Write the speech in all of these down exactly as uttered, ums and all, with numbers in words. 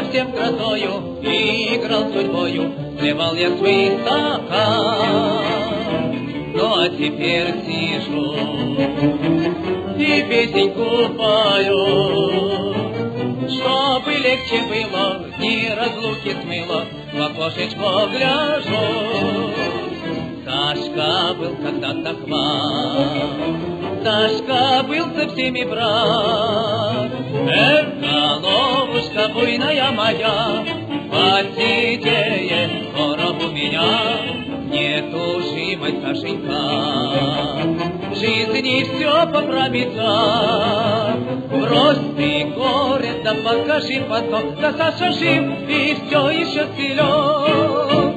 совсем красою, и играл судьбою, сливал я свой стакан. Ну а теперь сижу и песеньку пою, чтобы легче было, дни разлуки смыло, в окошечко гляжу. Сашка был когда-то хват, Сашка был со всеми брат. Эх, головушка буйная моя, посидеет скоро у меня. Нетушимой, Сашенька, в жизни все поправится. Брось ты горе, да покажи потом, да Саша жив и все еще силен.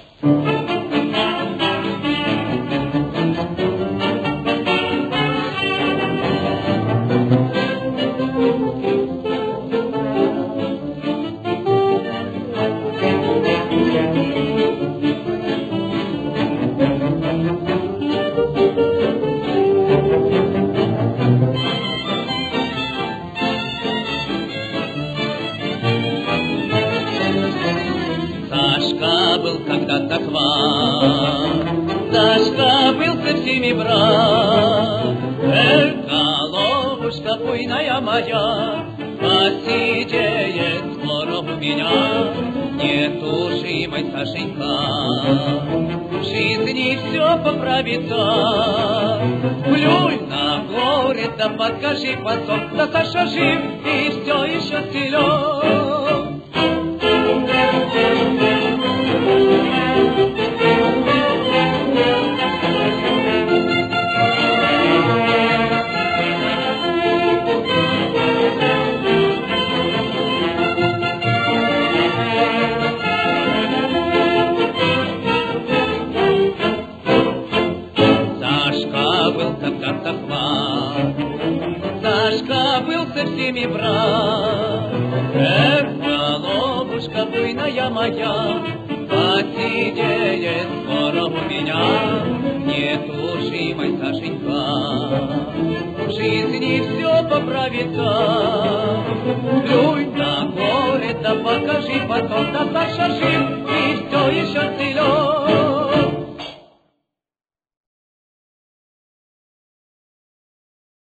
Сашка был когда-то хват, Сашка был со всеми брат. Эх, головушка буйная моя, посидеет скоро у меня. Нетушимой, Сашенька, в жизни все поправится. Плюнь на горе, да покажи потом, да Саша жив и все еще силен. Сашка был когда-то хват, Сашка был со всеми брат. Эх, головушка буйная моя, посидеет скоро у меня. Нетушимой, Сашенька, в жизни все поправится. Плюнь на горе, да покажи потом, да Саша жив и все еще силен.